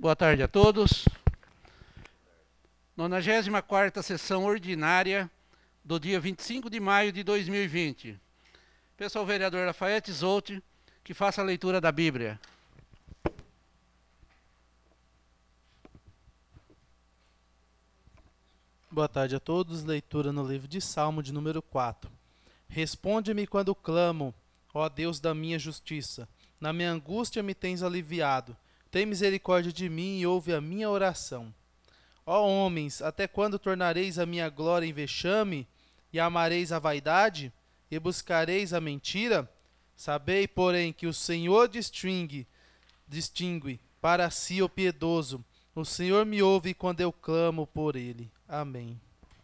Boa tarde a todos. 94ª sessão ordinária do dia 25 de maio de 2020. Peço ao vereador Lafayette Zouti que faça a leitura da Bíblia. Boa tarde a todos. Leitura no livro de Salmo de número 4. Responde-me quando clamo, ó Deus da minha justiça. Na minha angústia me tens aliviado. Tem misericórdia de mim e ouve a minha oração. Ó homens, até quando tornareis a minha glória em vexame? E amareis a vaidade? E buscareis a mentira? Sabei, porém, que o Senhor distingue para si o piedoso. O Senhor me ouve quando eu clamo por ele. Amém.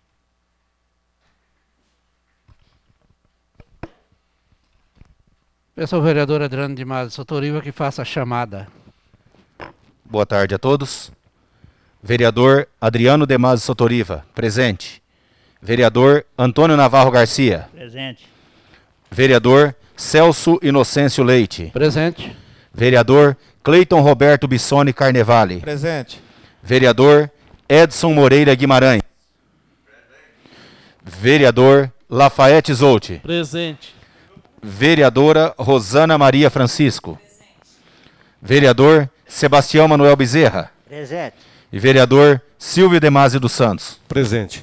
Peço ao vereador Adriano de Maza Sotoriva que faça a chamada. Boa tarde a todos. Vereador Adriano de Maza Sotoriva, presente. Vereador Antônio Navarro Garcia. Presente. Vereador Celso Inocêncio Leite. Presente. Vereador Cleiton Roberto Bissoni Carnevale. Presente. Vereador Edson Moreira Guimarães. Vereador Lafayette Zouti. Presente. Vereadora Rosana Maria Francisco. Vereador Sebastião Manuel Bezerra. Presente. E vereador Silvio Demásio dos Santos. Presente.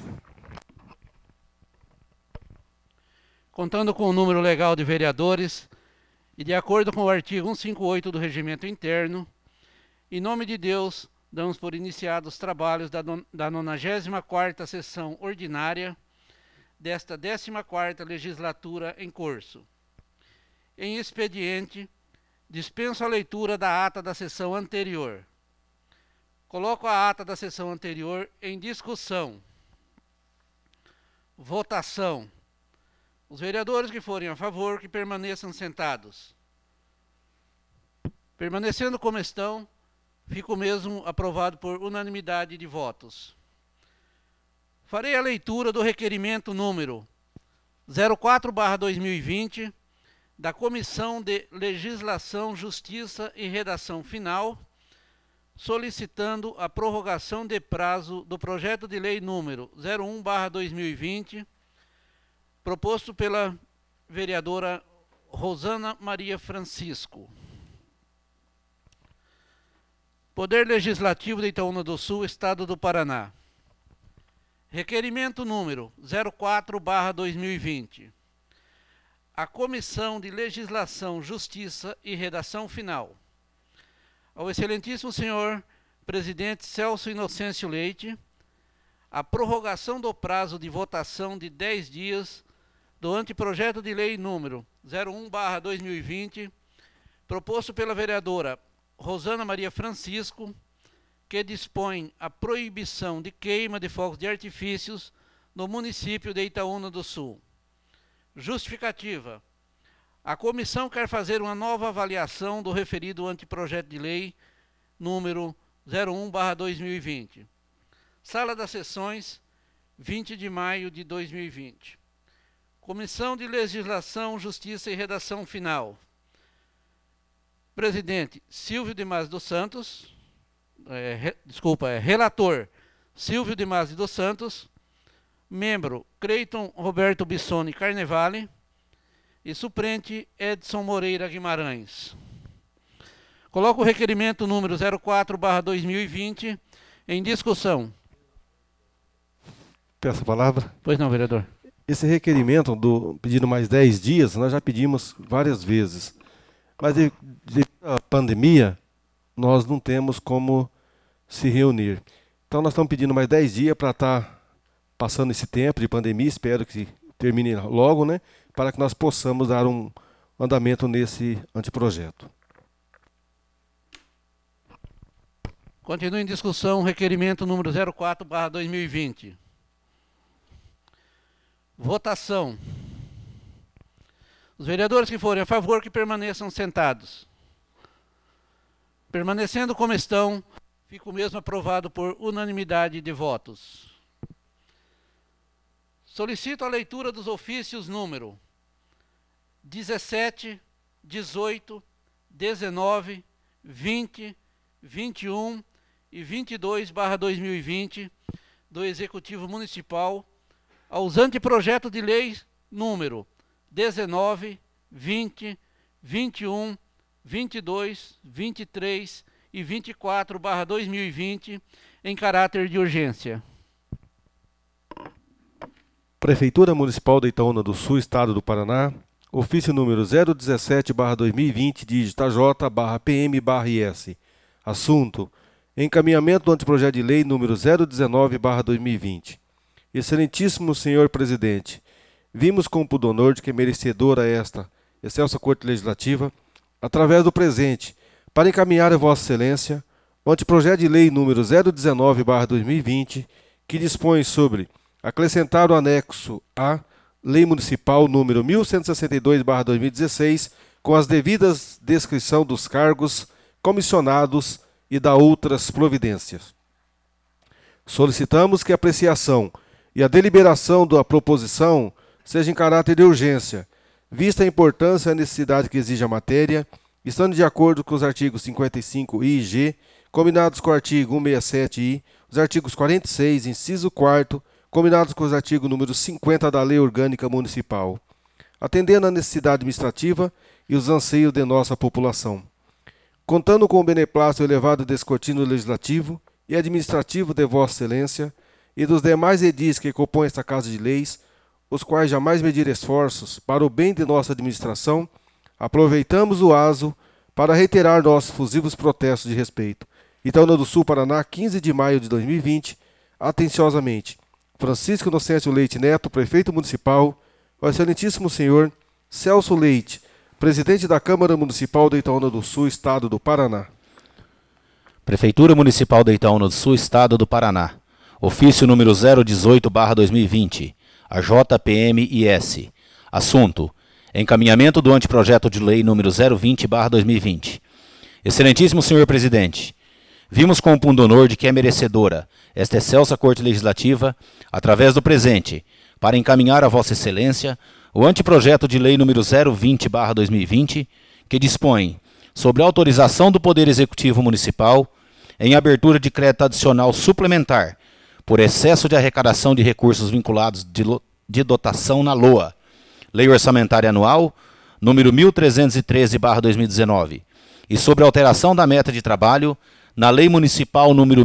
Contando com o número legal de vereadores e de acordo com o artigo 158 do Regimento Interno, em nome de Deus, damos por iniciados os trabalhos da 94ª sessão ordinária desta 14ª legislatura em curso. Em expediente, dispenso a leitura da ata da sessão anterior. Coloco a ata da sessão anterior em discussão. Votação. Os vereadores que forem a favor, que permaneçam sentados. Permanecendo como estão, fica o mesmo aprovado por unanimidade de votos. Farei a leitura do requerimento número 04/2020 da Comissão de Legislação, Justiça e Redação Final, solicitando a prorrogação de prazo do projeto de lei número 01/2020, proposto pela vereadora Rosana Maria Francisco. Poder Legislativo de Itaúna do Sul, Estado do Paraná. Requerimento número 04/2020. A Comissão de Legislação, Justiça e Redação Final. Ao excelentíssimo senhor presidente Celso Inocêncio Leite, a prorrogação do prazo de votação de 10 dias do anteprojeto de lei número 01/2020, proposto pela vereadora Rosana Maria Francisco, que dispõe a proibição de queima de fogos de artifícios no município de Itaúna do Sul. Justificativa. A comissão quer fazer uma nova avaliação do referido anteprojeto de lei número 01/2020. Sala das Sessões, 20 de maio de 2020. Comissão de Legislação, Justiça e Redação Final. Presidente Silvio Demásio dos Santos. Relator Silvio Demásio dos Santos. Membro Cleiton Roberto Bissoni Carnevale. E suplente Edson Moreira Guimarães. Coloco o requerimento número 04/2020 em discussão. Peço a palavra. Pois não, vereador. Esse requerimento do pedindo mais 10 dias, nós já pedimos várias vezes. Mas devido à pandemia, nós não temos como se reunir. Então nós estamos pedindo mais 10 dias para estar passando esse tempo de pandemia, espero que termine logo, né? Para que nós possamos dar um andamento nesse anteprojeto. Continua em discussão o requerimento número 04/2020. Votação. Os vereadores que forem a favor, que permaneçam sentados. Permanecendo como estão, fica o mesmo aprovado por unanimidade de votos. Solicito a leitura dos ofícios número 17, 18, 19, 20, 21 e 22/2020 do Executivo Municipal aos anteprojetos de lei número 19, 20, 21, 22, 23 e 24/2020 em caráter de urgência. Prefeitura Municipal de Itaúna do Sul, Estado do Paraná, ofício número 017/2020, dígito J/PM/IS. Assunto: encaminhamento do anteprojeto de lei número 019/2020. Excelentíssimo senhor presidente, vimos com o honor de que é merecedora esta excelsa Corte Legislativa, através do presente, para encaminhar a Vossa Excelência o anteprojeto de lei número 019/2020, que dispõe sobre acrescentar o anexo A, Lei Municipal número 1162/2016, com as devidas descrição dos cargos comissionados e da outras providências. Solicitamos que a apreciação e a deliberação da proposição seja em caráter de urgência, vista a importância e a necessidade que exige a matéria, estando de acordo com os artigos 55 I e G, combinados com o artigo 167I, os artigos 46, inciso 4º, combinados com os artigos número 50 da Lei Orgânica Municipal, atendendo à necessidade administrativa e os anseios de nossa população. Contando com o beneplácito elevado desse cortino legislativo e administrativo de Vossa Excelência e dos demais edis que compõem esta Casa de Leis, os quais jamais medir esforços para o bem de nossa administração, aproveitamos o aso para reiterar nossos fusivos protestos de respeito. Itaúna do Sul, Paraná, 15 de maio de 2020, atenciosamente, Francisco Inocêncio Leite Neto, Prefeito Municipal, o Excelentíssimo Senhor Celso Leite, Presidente da Câmara Municipal de Itaúna do Sul, Estado do Paraná. Prefeitura Municipal de Itaúna do Sul, Estado do Paraná. Ofício número 018/2020, a JPM-IS. Assunto: encaminhamento do anteprojeto de lei número 020/2020. Excelentíssimo senhor presidente, vimos com o pundonor de que é merecedora esta excelsa Corte Legislativa, através do presente, para encaminhar a Vossa Excelência o anteprojeto de lei número 020/2020, que dispõe sobre a autorização do Poder Executivo Municipal em abertura de crédito adicional suplementar por excesso de arrecadação de recursos vinculados de dotação na LOA, Lei Orçamentária Anual, número 1313/2019, e sobre a alteração da meta de trabalho na Lei Municipal número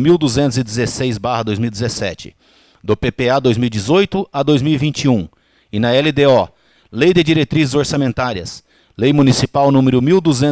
1216/2017, do PPA 2018 a 2021, e na LDO, Lei de Diretrizes Orçamentárias, Lei Municipal número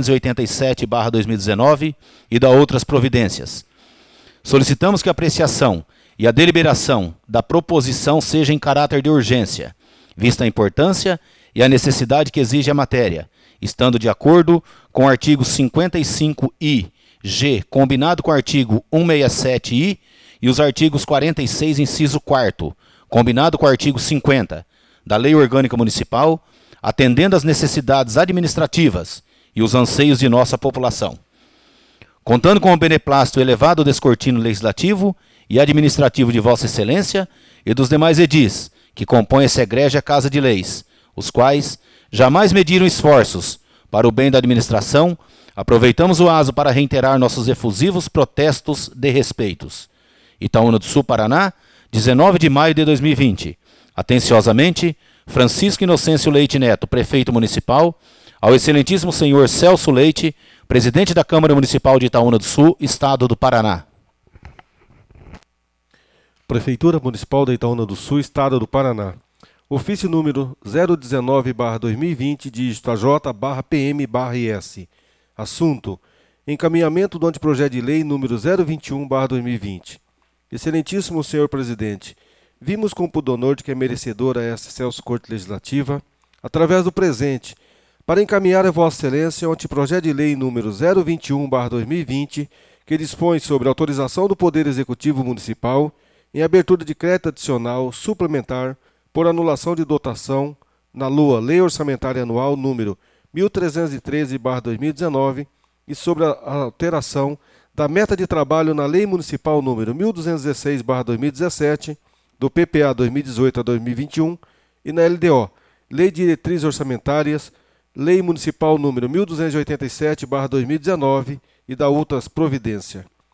1287/2019 e da outras providências. Solicitamos que a apreciação e a deliberação da proposição seja em caráter de urgência, vista a importância e a necessidade que exige a matéria, estando de acordo com o artigo 55I, G, combinado com o artigo 167I e os artigos 46, inciso 4º, combinado com o artigo 50 da Lei Orgânica Municipal, atendendo às necessidades administrativas e os anseios de nossa população. Contando com o beneplácito elevado descortino legislativo e administrativo de Vossa Excelência e dos demais edis que compõem essa egrégia Casa de Leis, os quais jamais mediram esforços para o bem da administração, aproveitamos o aso para reiterar nossos efusivos protestos de respeitos. Itaúna do Sul, Paraná, 19 de maio de 2020. Atenciosamente, Francisco Inocêncio Leite Neto, Prefeito Municipal, ao Excelentíssimo Senhor Celso Leite, Presidente da Câmara Municipal de Itaúna do Sul, Estado do Paraná. Prefeitura Municipal de Itaúna do Sul, Estado do Paraná. Ofício número 019/2020, dígito J/PM/IS. Assunto: encaminhamento do anteprojeto de lei número 021/2020. Excelentíssimo senhor presidente, vimos com o honor de que é merecedora esta excelsa Corte Legislativa, através do presente, para encaminhar a Vossa Excelência o anteprojeto de lei número 021/2020, que dispõe sobre a autorização do Poder Executivo Municipal em abertura de crédito adicional suplementar por anulação de dotação na LOA, Lei Orçamentária Anual número 1313/2019, e sobre a alteração da meta de trabalho na Lei Municipal número 1216/2017, do PPA 2018 a 2021, e na LDO, Lei de Diretrizes Orçamentárias, Lei Municipal número 1287/2019 e da outras providências.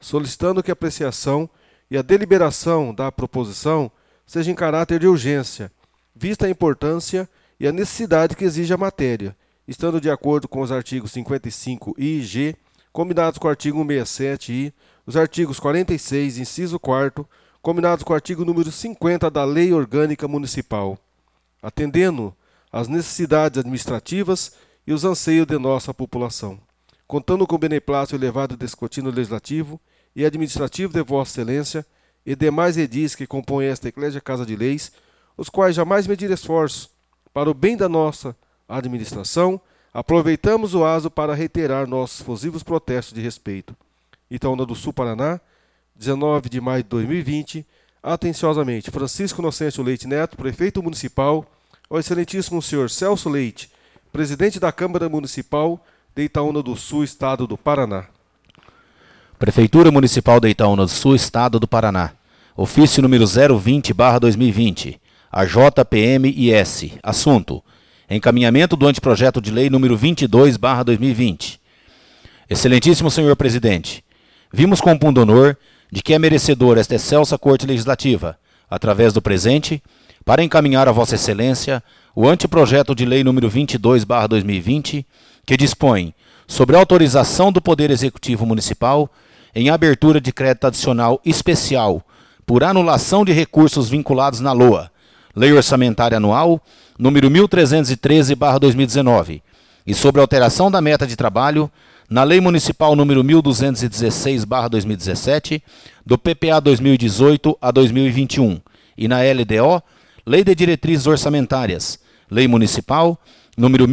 solicitando que a apreciação e a deliberação da proposição seja em caráter de urgência, vista a importância e a necessidade que exige a matéria, estando de acordo com os artigos 55 e G, combinados com o artigo 167-I, os artigos 46, inciso 4º, combinados com o artigo número 50 da Lei Orgânica Municipal, atendendo às necessidades administrativas e os anseios de nossa população, contando com o beneplácito elevado do escrutínio legislativo e administrativo de Vossa Excelência e demais edis que compõem esta Eclésia Casa de Leis, os quais jamais medir esforços para o bem da nossa administração, aproveitamos o aso para reiterar nossos efusivos protestos de respeito. Itaúna do Sul, Paraná, 19 de maio de 2020, atenciosamente, Francisco Inocêncio Leite Neto, Prefeito Municipal, ao Excelentíssimo Senhor Celso Leite, Presidente da Câmara Municipal de Itaúna do Sul, Estado do Paraná. Prefeitura Municipal de Itaúna do Sul, Estado do Paraná. Ofício número 020/2020, a JPMIS. Assunto: encaminhamento do anteprojeto de lei número 22/2020. Excelentíssimo Senhor Presidente, vimos com pundonor de que é merecedor esta excelsa Corte Legislativa, através do presente, para encaminhar a Vossa Excelência o anteprojeto de lei número 22/2020, que dispõe sobre a autorização do Poder Executivo Municipal em abertura de crédito adicional especial por anulação de recursos vinculados na LOA, Lei Orçamentária Anual, número 1313/2019, e sobre a alteração da meta de trabalho na Lei Municipal número 1216/2017, do PPA 2018 a 2021, e na LDO, Lei de Diretrizes Orçamentárias, Lei Municipal número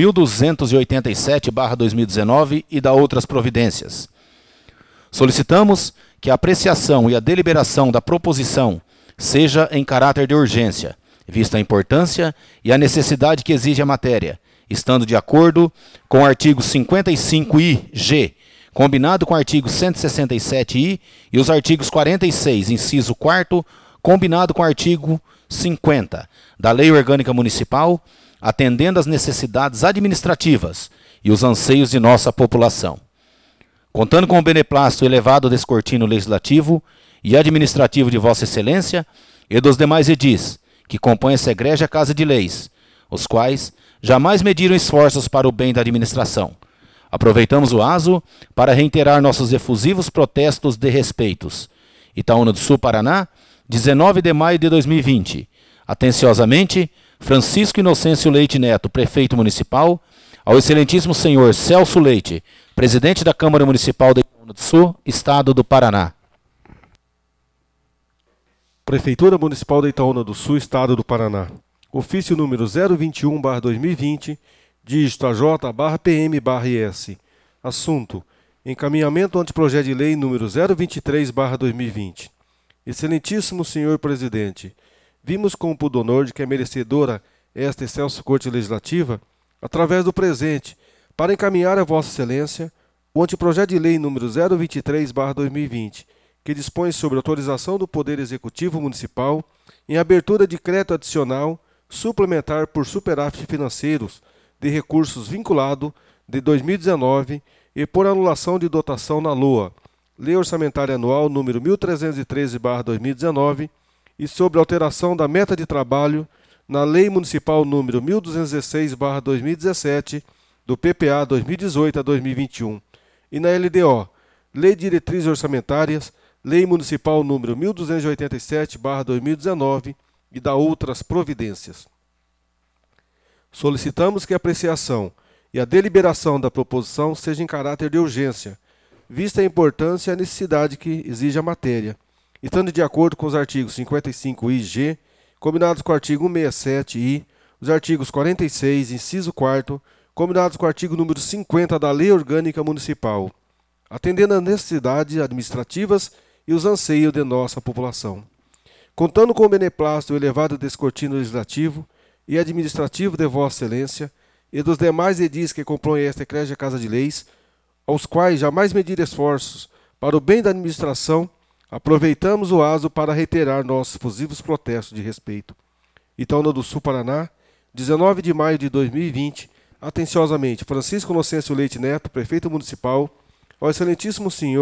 1287/2019 e da outras providências. Solicitamos que a apreciação e a deliberação da proposição seja em caráter de urgência, vista a importância e a necessidade que exige a matéria, estando de acordo com o artigo 55I-G, combinado com o artigo 167I e os artigos 46, inciso 4º, combinado com o artigo 50 da Lei Orgânica Municipal, atendendo às necessidades administrativas e os anseios de nossa população. Contando com o beneplácito elevado desse cortino legislativo e administrativo de Vossa Excelência e dos demais edis que compõem essa egrégia Casa de Leis, os quais jamais mediram esforços para o bem da administração. Aproveitamos o aso para reiterar nossos efusivos protestos de respeitos. Itaúna do Sul, Paraná, 19 de maio de 2020. Atenciosamente, Francisco Inocêncio Leite Neto, Prefeito Municipal, ao Excelentíssimo Senhor Celso Leite, Presidente da Câmara Municipal de Itaúna do Sul, Estado do Paraná. Prefeitura Municipal de Itaúna do Sul, Estado do Paraná. Ofício número 021/2020, dígito AJ/PM/IS. Assunto: encaminhamento do anteprojeto de lei número 023/2020. Excelentíssimo Senhor Presidente, vimos com o pundonor de que é merecedora esta excelsa Corte Legislativa, através do presente, para encaminhar a Vossa Excelência o anteprojeto de lei número 023/2020, que dispõe sobre autorização do Poder Executivo Municipal em abertura de crédito adicional suplementar por superávit financeiros de recursos vinculado de 2019 e por anulação de dotação na LOA, Lei Orçamentária Anual número 1313/2019, e sobre alteração da meta de trabalho na Lei Municipal número 1216/2017, do PPA 2018 a 2021, e na LDO, Lei de Diretrizes Orçamentárias, Lei Municipal número 1287/2019 e da outras providências. Solicitamos que a apreciação e a deliberação da proposição seja em caráter de urgência, vista a importância e a necessidade que exige a matéria, estando de acordo com os artigos 55I-G, combinados com o artigo 167I, os artigos 46, inciso 4º, combinados com o artigo número 50 da Lei Orgânica Municipal, atendendo às necessidades administrativas e os anseios de nossa população. Contando com o beneplácito elevado desse cortino legislativo e administrativo de Vossa Excelência e dos demais edis que compõem esta Eclésia Casa de Leis, aos quais jamais medir esforços para o bem da administração, aproveitamos o aso para reiterar nossos efusivos protestos de respeito. Itaúna do Sul, Paraná, 19 de maio de 2020, atenciosamente, Francisco Inocêncio Leite Neto, Prefeito Municipal, ao Excelentíssimo Senhor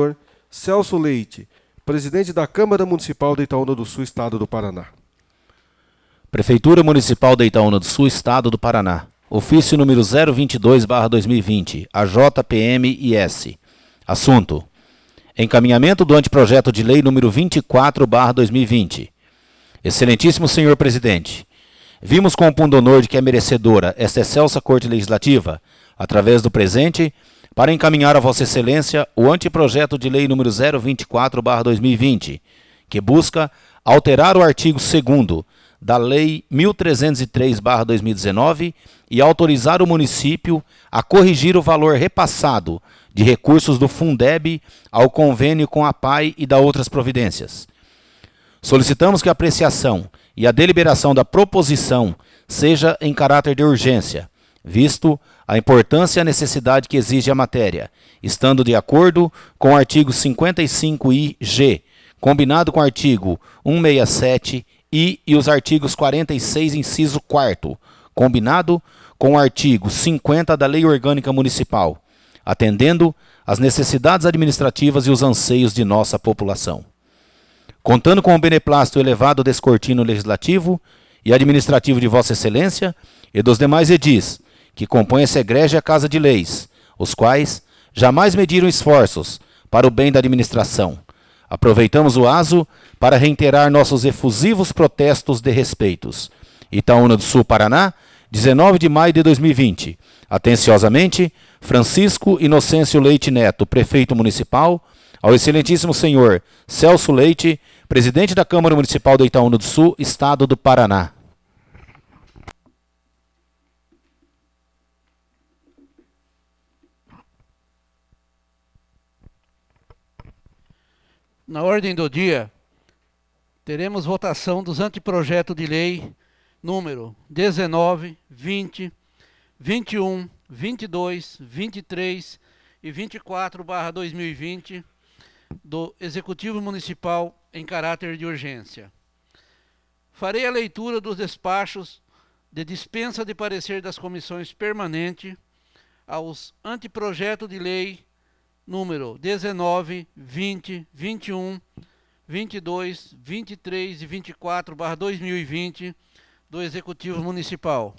Celso Leite, presidente da Câmara Municipal de Itaúna do Sul, Estado do Paraná. Prefeitura Municipal de Itaúna do Sul, Estado do Paraná. Ofício número 022/2020, AJPM-IS. Assunto: encaminhamento do anteprojeto de lei número 24/2020. Excelentíssimo senhor presidente, vimos com o pundonor de que é merecedora esta excelsa Corte Legislativa, através do presente, para encaminhar a Vossa Excelência o anteprojeto de lei número 024/2020, que busca alterar o artigo 2º da Lei 1303/2019 e autorizar o município a corrigir o valor repassado de recursos do Fundeb ao convênio com a PAI e da outras providências. Solicitamos que a apreciação e a deliberação da proposição seja em caráter de urgência, visto a importância e a necessidade que exige a matéria, estando de acordo com o artigo 55-IG, combinado com o artigo 167 e os artigos 46, inciso 4º, combinado com o artigo 50 da Lei Orgânica Municipal, atendendo às necessidades administrativas e os anseios de nossa população. Contando com o beneplácito elevado desse cortino legislativo e administrativo de Vossa Excelência e dos demais edis, que compõem essa egrégia Casa de Leis, os quais jamais mediram esforços para o bem da administração, aproveitamos o aso para reiterar nossos efusivos protestos de respeitos. Itaúna do Sul, Paraná, 19 de maio de 2020. Atenciosamente, Francisco Inocêncio Leite Neto, prefeito municipal, ao excelentíssimo senhor Celso Leite, presidente da Câmara Municipal de Itaúna do Sul, Estado do Paraná. Na ordem do dia, teremos votação dos anteprojetos de lei número 19, 20, 21, 22, 23 e 24/2020 do Executivo Municipal em caráter de urgência. Farei a leitura dos despachos de dispensa de parecer das comissões permanentes aos anteprojetos de lei número 19, 20, 21, 22, 23 e 24/2020 do Executivo Municipal.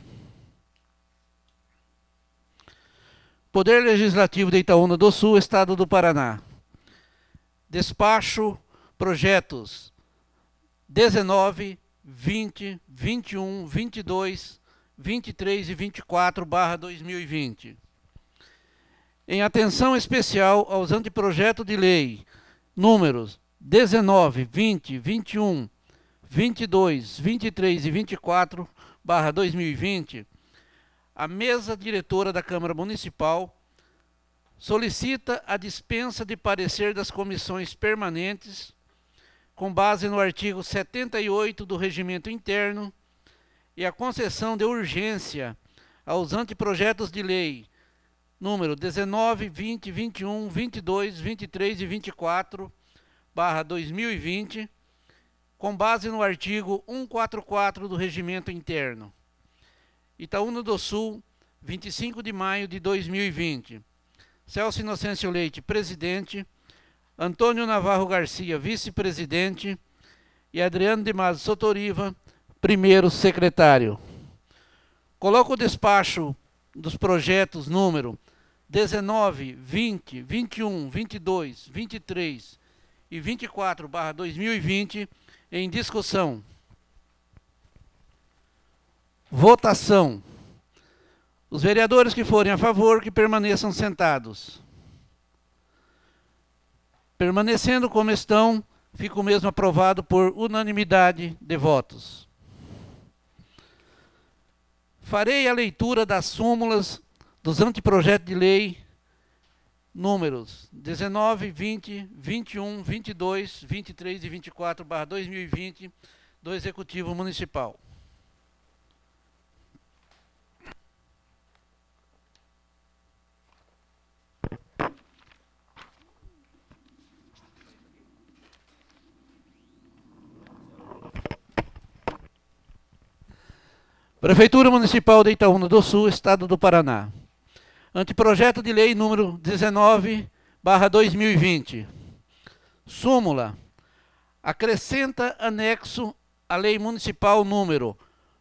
Poder Legislativo de Itaúna do Sul, Estado do Paraná. Despacho projetos 19, 20, 21, 22, 23 e 24/2020. Em atenção especial aos anteprojetos de lei números 19, 20, 21, 22, 23 e 24/2020, a mesa diretora da Câmara Municipal solicita a dispensa de parecer das comissões permanentes com base no artigo 78 do Regimento Interno e a concessão de urgência aos anteprojetos de lei número 19, 20, 21, 22, 23 e 24/2020, com base no artigo 144 do Regimento Interno. Itaúna do Sul, 25 de maio de 2020. Celso Inocêncio Leite, presidente. Antônio Navarro Garcia, vice-presidente. E Adriano de Mazo Sotoriva, primeiro secretário. Coloco o despacho dos projetos número 19, 20, 21, 22, 23 e 24/2020 em discussão. Votação. Os vereadores que forem a favor, que permaneçam sentados. Permanecendo como estão, fica o mesmo aprovado por unanimidade de votos. Farei a leitura das súmulas dos anteprojetos de lei números 19, 20, 21, 22, 23 e 24/2020 do Executivo Municipal. Prefeitura Municipal de Itaúna do Sul, Estado do Paraná. Anteprojeto de lei número 19/2020. Súmula. Acrescenta anexo à Lei Municipal número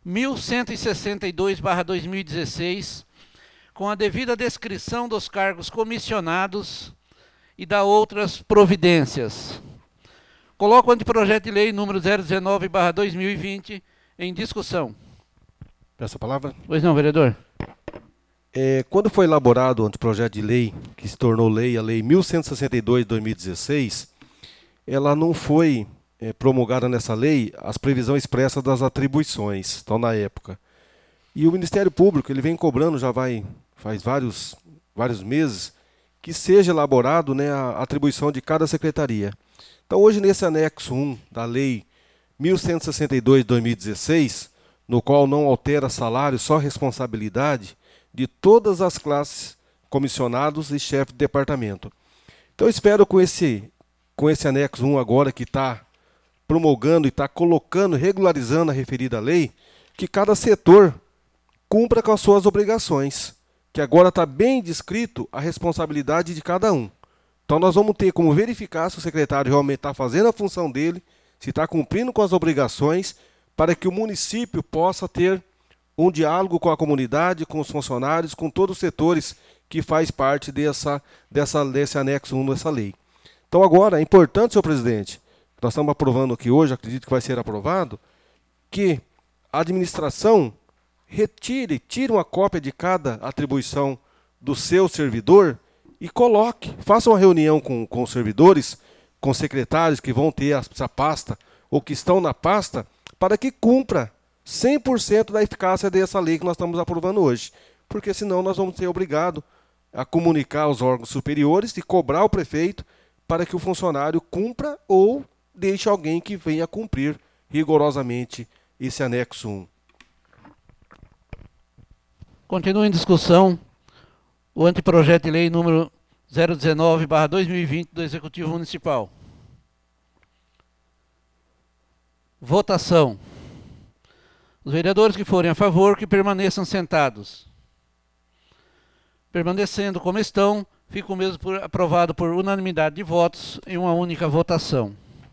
1162/2016, com a devida descrição dos cargos comissionados e da outras providências. Coloco o anteprojeto de lei número 019/2020 em discussão. Peço a palavra. Pois não, vereador? Quando foi elaborado o anteprojeto de lei, que se tornou lei, a Lei 1162/2016, ela não foi promulgada nessa lei as previsões expressas das atribuições, então na época. E o Ministério Público ele vem cobrando, faz vários meses, que seja elaborado, né, a atribuição de cada secretaria. Então hoje nesse anexo 1 da Lei 1162/2016, no qual não altera salário, só responsabilidade de todas as classes, comissionados e chefe de departamento. Então eu espero com esse anexo 1 agora que está promulgando e está colocando, regularizando a referida lei, que cada setor cumpra com as suas obrigações, que agora está bem descrito a responsabilidade de cada um. Então nós vamos ter como verificar se o secretário realmente está fazendo a função dele, se está cumprindo com as obrigações, para que o município possa ter um diálogo com a comunidade, com os funcionários, com todos os setores que faz parte desse anexo 1 dessa lei. Então agora é importante, senhor presidente, nós estamos aprovando aqui hoje, acredito que vai ser aprovado, que a administração tire uma cópia de cada atribuição do seu servidor e faça uma reunião com os servidores, com os secretários que vão ter essa pasta ou que estão na pasta, para que cumpra 100% da eficácia dessa lei que nós estamos aprovando hoje. Porque senão nós vamos ser obrigados a comunicar aos órgãos superiores e cobrar o prefeito para que o funcionário cumpra ou deixe alguém que venha cumprir rigorosamente esse anexo 1. Continua em discussão o anteprojeto de lei número 019/2020 do Executivo Municipal. Votação. Os vereadores que forem a favor, que permaneçam sentados. Permanecendo como estão, fica o mesmo aprovado por unanimidade de votos em uma única votação.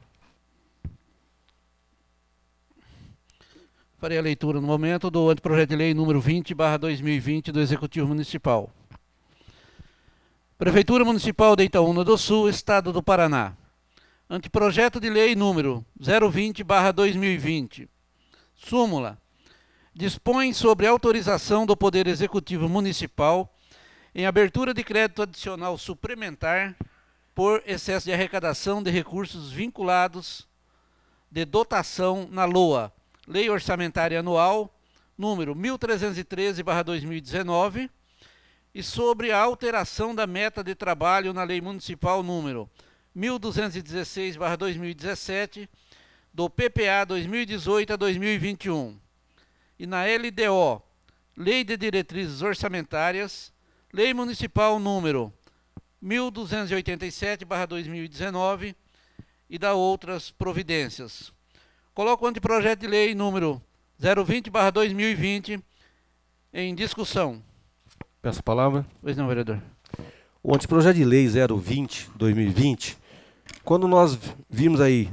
Farei a leitura no momento do anteprojeto de lei número 20/2020 do Executivo Municipal. Prefeitura Municipal de Itaúna do Sul, Estado do Paraná. Anteprojeto de lei número 020/2020. Súmula. Dispõe sobre autorização do Poder Executivo Municipal em abertura de crédito adicional suplementar por excesso de arrecadação de recursos vinculados de dotação na LOA, Lei Orçamentária Anual, número 1313/2019, e sobre a alteração da meta de trabalho na Lei Municipal número 1216/2017, do PPA 2018 a 2021, e na LDO, Lei de Diretrizes Orçamentárias, Lei Municipal número 1287/2019 e da outras providências. Coloco o anteprojeto de lei número 020/2020 em discussão. Peço a palavra. Pois não, vereador. O anteprojeto de lei 020/2020, quando nós vimos aí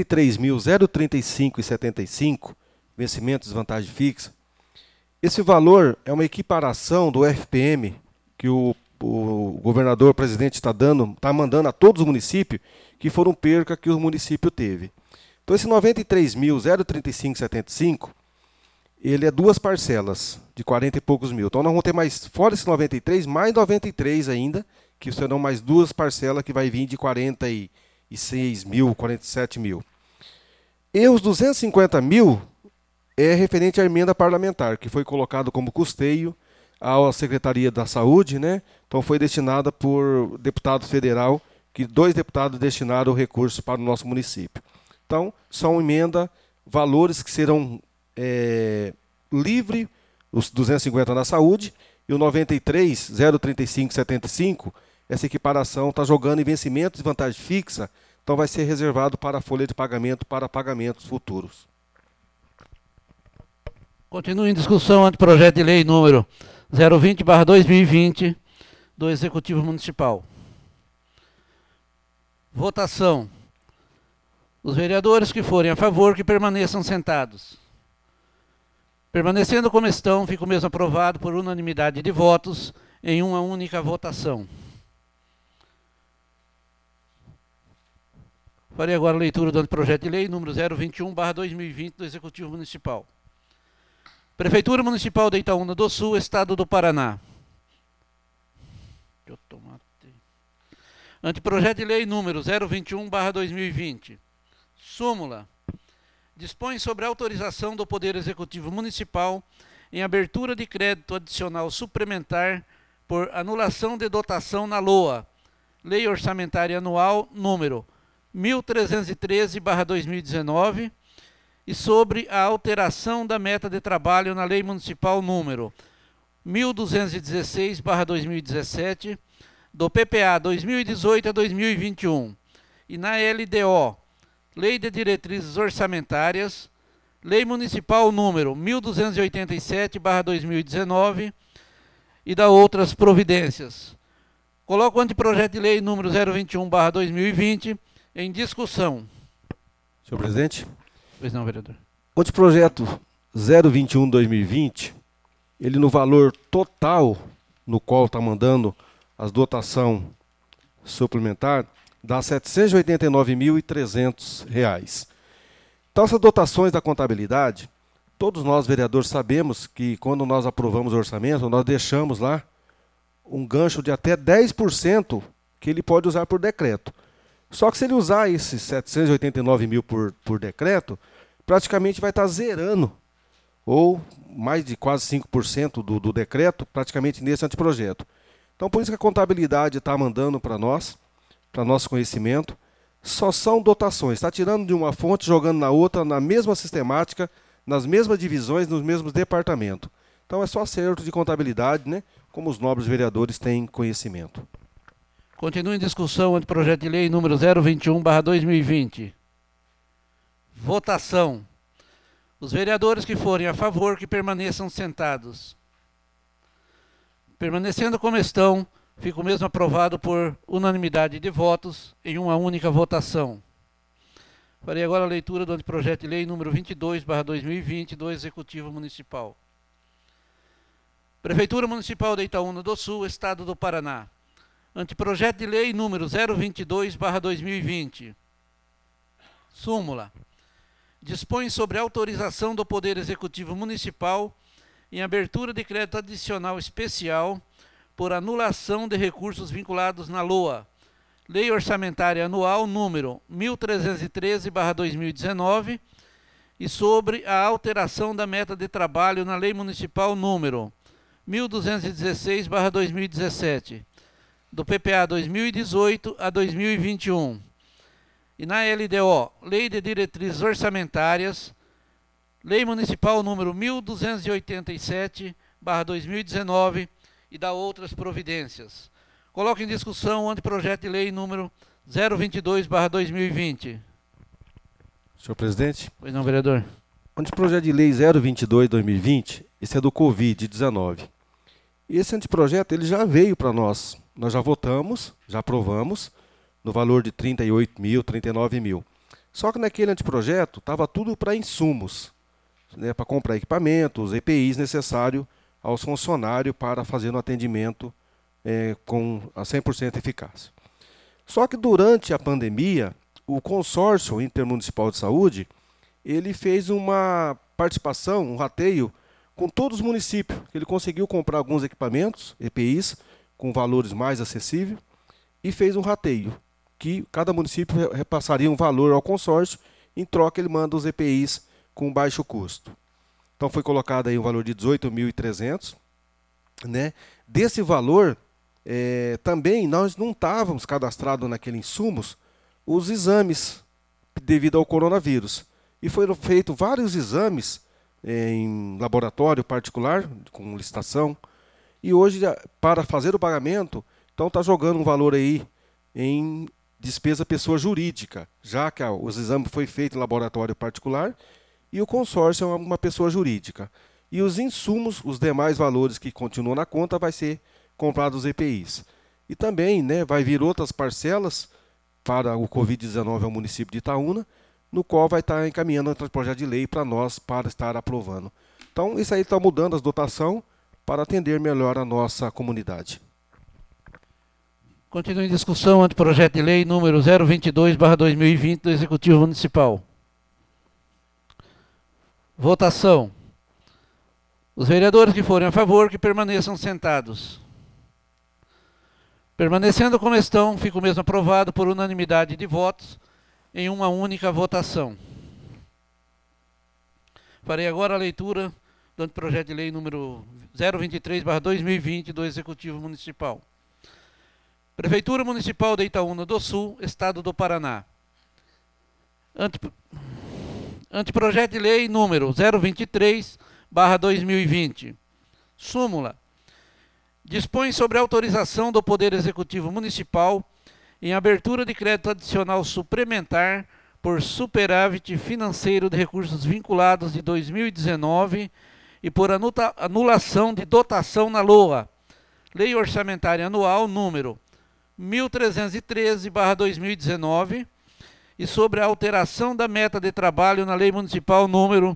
93.035,75 vencimento de desvantagem fixa, esse valor é uma equiparação do FPM que o governador, presidente está mandando a todos os municípios, que foram perca que o município teve. Então esse 93.035,75, ele é duas parcelas de 40 e poucos mil. Então nós vamos ter mais, fora esse 93, mais 93 ainda, que serão mais duas parcelas que vai vir de 46 mil, 47 mil. E os 250 mil é referente à emenda parlamentar, que foi colocado como custeio à Secretaria da Saúde, né? Então foi destinada por deputado federal, que 2 deputados destinaram o recurso para o nosso município. Então, são emenda, valores que serão livre, os 250 na saúde, e o 93.035,75, essa equiparação está jogando em vencimento de vantagem fixa, então vai ser reservado para a folha de pagamento para pagamentos futuros. Continua em discussão o anteprojeto de lei número 020/2020 do Executivo Municipal. Votação. Os vereadores que forem a favor, que permaneçam sentados. Permanecendo como estão, fica o mesmo aprovado por unanimidade de votos em uma única votação. Farei agora a leitura do anteprojeto de lei número 021/2020 do Executivo Municipal. Prefeitura Municipal de Itaúna do Sul, Estado do Paraná. Anteprojeto de lei número 021/2020. Súmula. Dispõe sobre a autorização do Poder Executivo Municipal em abertura de crédito adicional suplementar por anulação de dotação na LOA, Lei Orçamentária Anual número 1313/2019, e sobre a alteração da meta de trabalho na Lei Municipal número 1216/2017, do PPA 2018 a 2021, e na LDO, Lei de Diretrizes Orçamentárias, Lei Municipal número 1287/2019, e da outras providências. Coloco o anteprojeto de lei número 021/2020 em discussão. Senhor presidente. Pois não, vereador. O anteprojeto 021/2020, ele no valor total no qual está mandando as dotação suplementar, dá R$ 789.300. Então, essas dotações da contabilidade, todos nós, vereadores, sabemos que quando nós aprovamos o orçamento, nós deixamos lá um gancho de até 10% que ele pode usar por decreto. Só que se ele usar esses 789 mil por decreto, praticamente vai estar zerando, ou mais de quase 5% do decreto, praticamente nesse anteprojeto. Então, por isso que a contabilidade está mandando para nós, para nosso conhecimento, só são dotações. Está tirando de uma fonte, jogando na outra, na mesma sistemática, nas mesmas divisões, nos mesmos departamentos. Então, é só acerto de contabilidade, né? Como os nobres vereadores têm conhecimento. Continua em discussão o anteprojeto de lei número 021/2020. Votação. Os vereadores que forem a favor, que permaneçam sentados. Permanecendo como estão, fica o mesmo aprovado por unanimidade de votos em uma única votação. Farei agora a leitura do anteprojeto de lei número 22/2020 do Executivo Municipal. Prefeitura Municipal de Itaúna do Sul, Estado do Paraná. Anteprojeto de lei número 022/2020. Súmula. Dispõe sobre a autorização do Poder Executivo Municipal em abertura de crédito adicional especial por anulação de recursos vinculados na LOA, Lei Orçamentária Anual número 1313/2019, e sobre a alteração da meta de trabalho na Lei Municipal número 1216/2017, do PPA 2018 a 2021, e na LDO, Lei de Diretrizes Orçamentárias, Lei Municipal número 1287/2019, e da outras providências. Coloco em discussão o anteprojeto de lei número 022/2020. Senhor presidente. Pois não, vereador. O anteprojeto de lei 022/2020, esse é do Covid-19. E esse anteprojeto ele já veio para nós. Nós já votamos, já aprovamos, no valor de 38 mil, 39 mil. Só que naquele anteprojeto estava tudo para insumos, né, para comprar equipamentos, EPIs necessários aos funcionários para fazer um atendimento com a 100% eficácia. Só que durante a pandemia, o consórcio intermunicipal de saúde, ele fez uma participação, um rateio com todos os municípios. Ele conseguiu comprar alguns equipamentos, EPIs, com valores mais acessíveis, e fez um rateio, que cada município repassaria um valor ao consórcio, em troca ele manda os EPIs com baixo custo. Então foi colocado aí um valor de 18.300, né? Desse valor, também nós não estávamos cadastrados naqueles insumos os exames devido ao coronavírus. E foram feitos vários exames em laboratório particular, com licitação. E hoje, para fazer o pagamento, então está jogando um valor aí em despesa pessoa jurídica, já que os exames foi feito em laboratório particular e o consórcio é uma pessoa jurídica. E os insumos, os demais valores que continuam na conta, vai ser comprados EPIs. E também, né, vai vir outras parcelas para o Covid-19 ao município de Itaúna, no qual vai estar encaminhando o projeto de lei para nós, para estar aprovando. Então, isso aí está mudando as dotações para atender melhor a nossa comunidade. Continua em discussão o anteprojeto de lei número 022/2020 do Executivo Municipal. Votação. Os vereadores que forem a favor, que permaneçam sentados. Permanecendo como estão, fica o mesmo aprovado por unanimidade de votos em uma única votação. Farei agora a leitura do anteprojeto de lei número 023/2020 do Executivo Municipal. Prefeitura Municipal de Itaúna do Sul, Estado do Paraná. Anteprojeto de lei número 023/2020. Súmula. Dispõe sobre a autorização do Poder Executivo Municipal em abertura de crédito adicional suplementar por superávit financeiro de recursos vinculados de 2019 e por anulação de dotação na LOA, Lei Orçamentária Anual número 1313/2019, e sobre a alteração da meta de trabalho na Lei Municipal número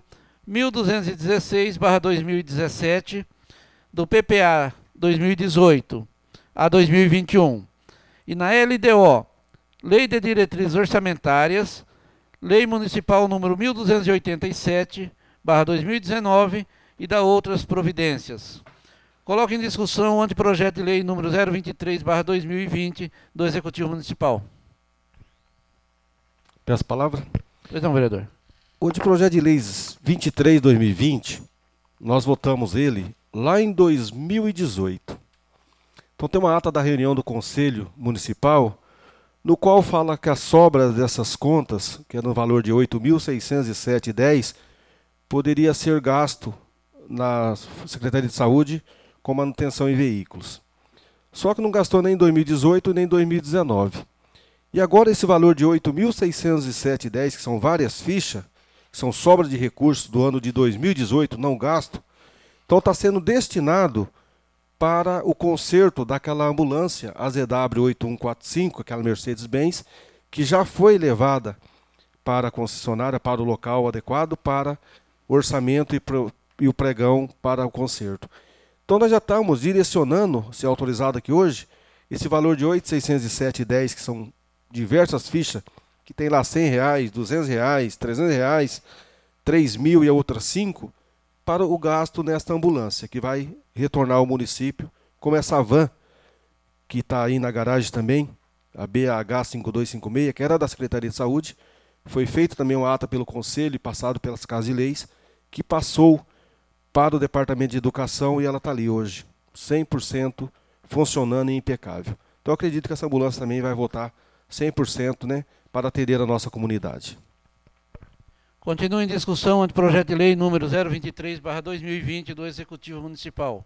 1216/2017, do PPA 2018 a 2021, e na LDO, Lei de Diretrizes Orçamentárias, Lei Municipal número 1287/2019 e da outras providências. Coloco em discussão o anteprojeto de lei número 023/2020 do Executivo Municipal. Peço a palavra. Pois não, vereador. O anteprojeto de lei 23/2020, nós votamos ele lá em 2018. Então tem uma ata da reunião do Conselho Municipal, no qual fala que as sobras dessas contas, que é no valor de R$ 8.607,10, poderia ser gasto na Secretaria de Saúde com manutenção em veículos. Só que não gastou nem em 2018 nem em 2019. E agora esse valor de R$ 8.607,10, que são várias fichas, que são sobra de recursos do ano de 2018 não gasto, então está sendo destinado para o conserto daquela ambulância AZW 8145, aquela Mercedes-Benz, que já foi levada para a concessionária, para o local adequado, para o orçamento e o pregão para o conserto. Então nós já estamos direcionando, se é autorizado aqui hoje, esse valor de R$ 8.607,10, que são diversas fichas, que tem lá R$ 100, R$ 200, R$ 300, R$ 3.000 e a outras 5, para o gasto nesta ambulância, que vai retornar ao município, como essa van, que está aí na garagem também, a BH 5256, que era da Secretaria de Saúde. Foi feita também uma ata pelo Conselho e passado pelas Casas de Leis, que passou para o Departamento de Educação e ela está ali hoje, 100% funcionando e impecável. Então eu acredito que essa ambulância também vai voltar 100%, né, para atender a nossa comunidade. Continua em discussão o anteprojeto de lei número 023/2020 do Executivo Municipal.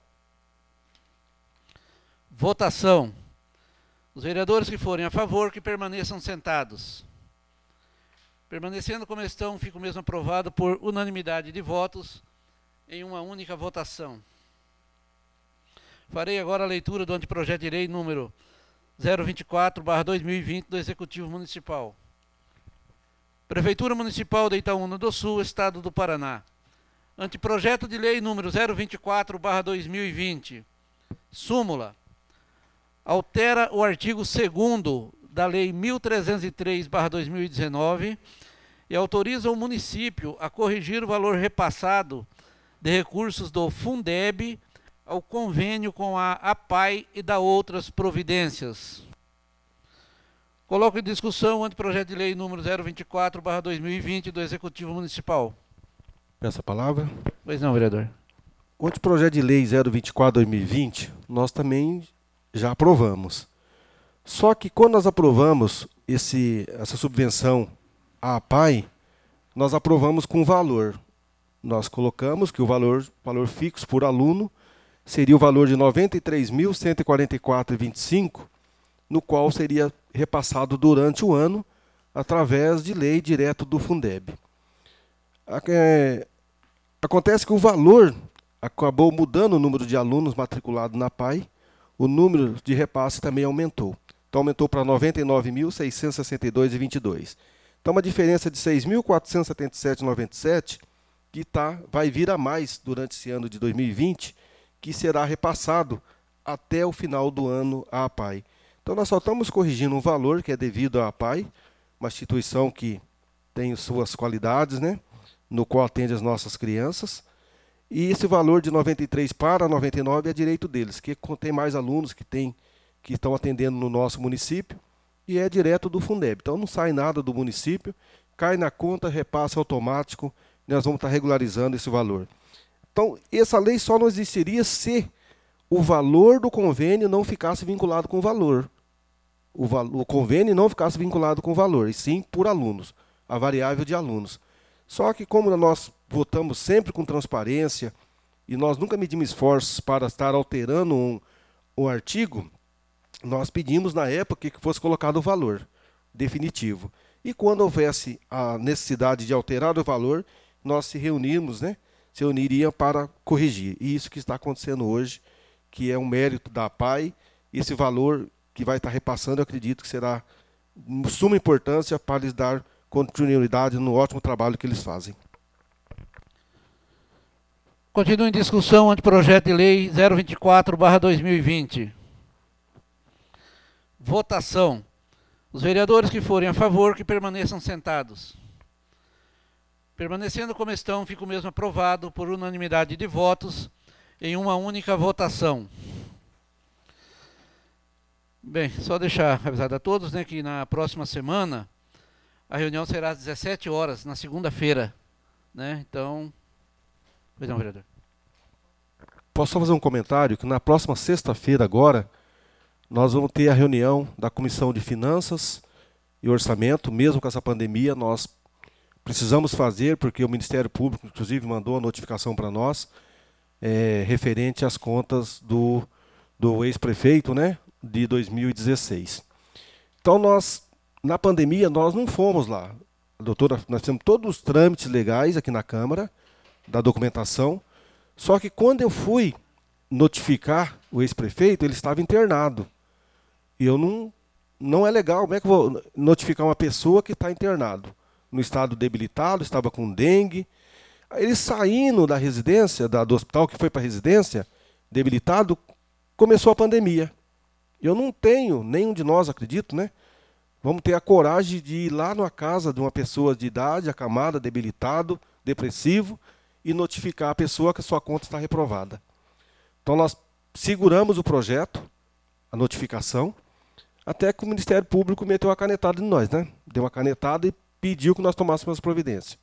Votação. Os vereadores que forem a favor, que permaneçam sentados. Permanecendo como estão, fica o mesmo aprovado por unanimidade de votos em uma única votação. Farei agora a leitura do anteprojeto de lei número 024/2020 do Executivo Municipal. Prefeitura Municipal de Itaúna do Sul, Estado do Paraná. Anteprojeto de lei número 024/2020. Súmula. Altera o artigo 2º da Lei 1303/2019 e autoriza o município a corrigir o valor repassado de recursos do Fundeb ao convênio com a APAI e da outras providências. Coloco em discussão o anteprojeto de lei número 024/2020 do Executivo Municipal. Peço a palavra. Pois não, vereador. O anteprojeto de lei 024/2020, nós também já aprovamos. Só que quando nós aprovamos essa subvenção à APAI, nós aprovamos com valor. Nós colocamos que o valor fixo por aluno seria o valor de R$ 93.144,25, no qual seria repassado durante o ano através de lei direto do Fundeb. Acontece que o valor acabou mudando o número de alunos matriculados na APAI, o número de repasse também aumentou. Então aumentou para R$ 99.662,22. Então, uma diferença de R$ 6.477,97, que vai vir a mais durante esse ano de 2020, que será repassado até o final do ano à APAI. Então, nós só estamos corrigindo um valor que é devido à APAI, uma instituição que tem suas qualidades, né, no qual atende as nossas crianças. E esse valor de 93 para 99 é direito deles, que tem mais alunos que estão atendendo no nosso município, e é direto do Fundeb. Então, não sai nada do município, cai na conta, repasse automático, nós vamos estar regularizando esse valor. Então, essa lei só não existiria se o valor do convênio não ficasse vinculado com o valor. O convênio não ficasse vinculado com o valor, e sim por alunos, a variável de alunos. Só que como nós votamos sempre com transparência, e nós nunca medimos esforços para estar alterando um artigo, nós pedimos na época que fosse colocado o valor definitivo. E quando houvesse a necessidade de alterar o valor, nós se reunimos, né? Se reuniríamos para corrigir. E isso que está acontecendo hoje, que é um mérito da APAI, esse valor que vai estar repassando, eu acredito que será de suma importância para lhes dar continuidade no ótimo trabalho que eles fazem. Continua em discussão o anteprojeto de lei 024/2020. Votação. Os vereadores que forem a favor, que permaneçam sentados. Permanecendo como estão, fica o mesmo aprovado por unanimidade de votos em uma única votação. Bem, só deixar avisado a todos, né, que na próxima semana a reunião será às 17 horas, na segunda-feira, né? Então, pois não, vereador. Posso só fazer um comentário? Que na próxima sexta-feira agora, nós vamos ter a reunião da Comissão de Finanças e Orçamento, mesmo com essa pandemia, nós precisamos fazer, porque o Ministério Público, inclusive, mandou a notificação para nós, referente às contas do ex-prefeito, né, de 2016. Então, na pandemia, nós não fomos lá. Doutora, nós temos todos os trâmites legais aqui na Câmara, da documentação, só que quando eu fui notificar o ex-prefeito, ele estava internado. E eu não é legal, como é que eu vou notificar uma pessoa que está internado? No estado debilitado, estava com dengue. Ele saindo da residência, do hospital que foi para a residência, debilitado, começou a pandemia. Eu não tenho, nenhum de nós, acredito, né? Vamos ter a coragem de ir lá na casa de uma pessoa de idade, acamada, debilitado, depressivo, e notificar a pessoa que a sua conta está reprovada. Então nós seguramos o projeto, a notificação, até que o Ministério Público meteu a canetada em nós, né? Deu uma canetada e pediu que nós tomássemos as providências.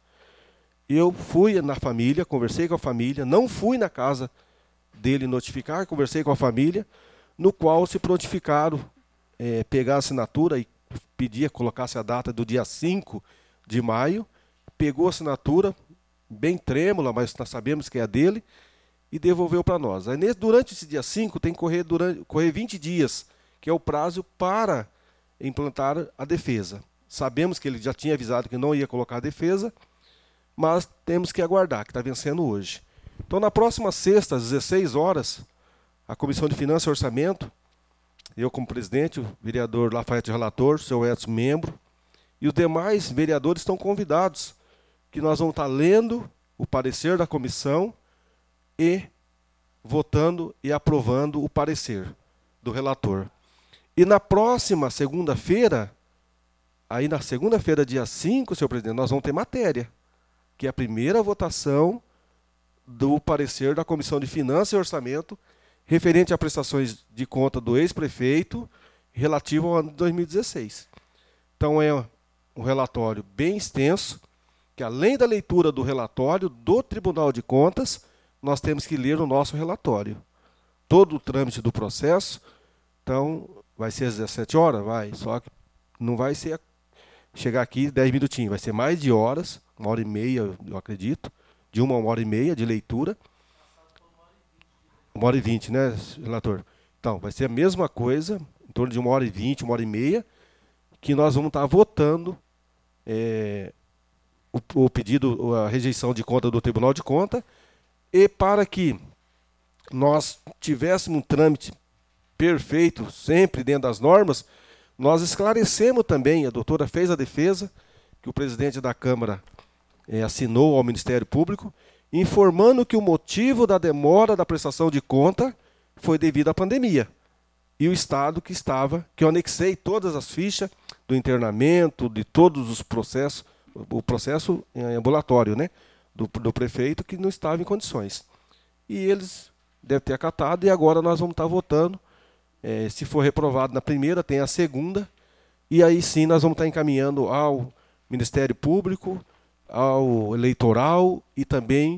Eu fui na família, conversei com a família, não fui na casa dele notificar, conversei com a família, no qual se prontificaram pegar a assinatura e pedia que colocasse a data do dia 5 de maio, pegou a assinatura, bem trêmula, mas nós sabemos que é a dele, e devolveu para nós. Aí, durante esse dia 5, tem que correr 20 dias, que é o prazo para implantar a defesa. Sabemos que ele já tinha avisado que não ia colocar a defesa, mas temos que aguardar, que está vencendo hoje. Então, na próxima sexta, às 16 horas, a Comissão de Finanças e Orçamento, eu como presidente, o vereador Lafayette relator, o seu Edson membro, e os demais vereadores estão convidados, que nós vamos estar lendo o parecer da comissão e votando e aprovando o parecer do relator. E na próxima segunda-feira, aí na segunda-feira, dia 5, senhor presidente, nós vamos ter matéria, que é a primeira votação do parecer da Comissão de Finanças e Orçamento, referente a prestações de conta do ex-prefeito, relativo ao ano de 2016. Então é um relatório bem extenso, que além da leitura do relatório do Tribunal de Contas, nós temos que ler o nosso relatório. Todo o trâmite do processo, então, vai ser às 17 horas? Vai, só que não vai ser chegar aqui 10 minutinhos, vai ser mais de horas, 1h30, eu acredito, de 1h30 de leitura. 1h20, né, relator? Então, vai ser a mesma coisa, em torno de 1h20, 1h30, que nós vamos estar votando o pedido, a rejeição de conta do Tribunal de Contas, e para que nós tivéssemos um trâmite perfeito, sempre dentro das normas, nós esclarecemos também, a doutora fez a defesa, que o presidente da Câmara assinou ao Ministério Público, informando que o motivo da demora da prestação de conta foi devido à pandemia. E o estado que eu anexei todas as fichas do internamento, de todos os processos, o processo ambulatório, né, do prefeito, que não estava em condições. E eles devem ter acatado, e agora nós vamos estar votando. Se for reprovado na primeira, tem a segunda, e aí sim nós vamos estar encaminhando ao Ministério Público, ao Eleitoral e também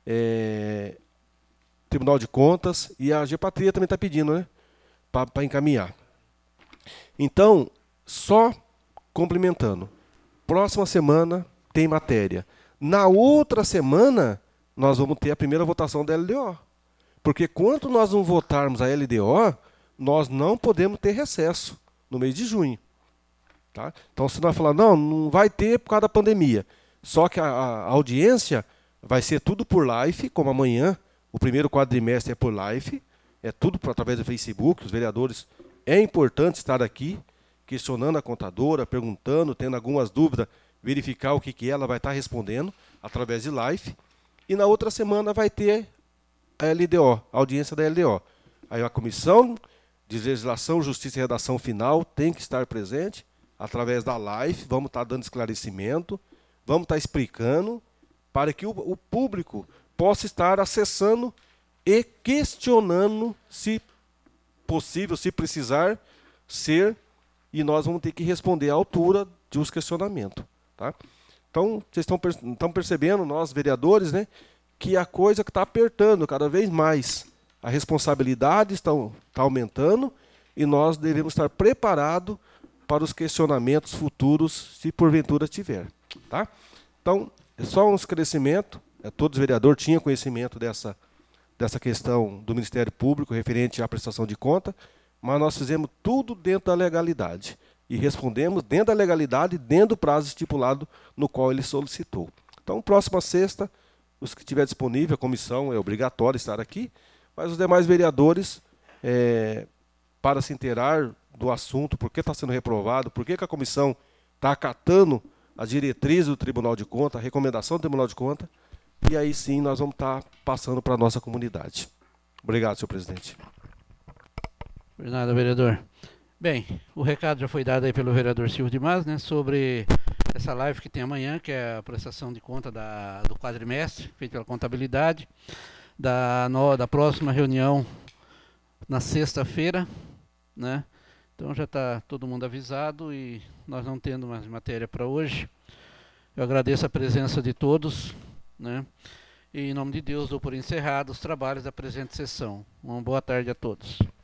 Tribunal de Contas, e a Gepatria também está pedindo, né, para encaminhar. Então, só complementando, próxima semana tem matéria. Na outra semana, nós vamos ter a primeira votação da LDO. Porque quando nós não votarmos a LDO, nós não podemos ter recesso no mês de junho. Tá? Então, se nós falar, não vai ter por causa da pandemia. Só que a audiência vai ser tudo por live, como amanhã, o primeiro quadrimestre é por live, é tudo através do Facebook, os vereadores. É importante estar aqui, questionando a contadora, perguntando, tendo algumas dúvidas, verificar o que ela vai estar respondendo através de live. E na outra semana vai ter a LDO, a audiência da LDO. Aí a Comissão de Legislação, Justiça e Redação Final tem que estar presente através da live. Vamos estar dando esclarecimento, vamos estar explicando para que o público possa estar acessando e questionando, se possível, se precisar ser, e nós vamos ter que responder à altura dos questionamentos. Tá? Então, vocês estão percebendo, nós vereadores, né, que a coisa que está apertando cada vez mais. A responsabilidade está aumentando e nós devemos estar preparados para os questionamentos futuros, se porventura tiver. Tá? Então, é só um esclarecimento. Todos os vereadores tinham conhecimento dessa questão do Ministério Público referente à prestação de conta, mas nós fizemos tudo dentro da legalidade e respondemos dentro da legalidade, dentro do prazo estipulado no qual ele solicitou. Então, próxima sexta, os que estiver disponível, a comissão é obrigatória estar aqui, mas os demais vereadores, para se inteirar do assunto, por que está sendo reprovado, por que a comissão está acatando a diretriz do Tribunal de Contas, a recomendação do Tribunal de Contas, e aí sim nós vamos estar passando para a nossa comunidade. Obrigado, senhor presidente. Por nada, vereador. Bem, o recado já foi dado aí pelo vereador Silvio Dimas, né, sobre essa live que tem amanhã, que é a prestação de conta do quadrimestre, feito pela contabilidade, da próxima reunião na sexta-feira, né? Então já está todo mundo avisado e nós não tendo mais matéria para hoje. Eu agradeço a presença de todos, né? E em nome de Deus dou por encerrado os trabalhos da presente sessão. Uma boa tarde a todos.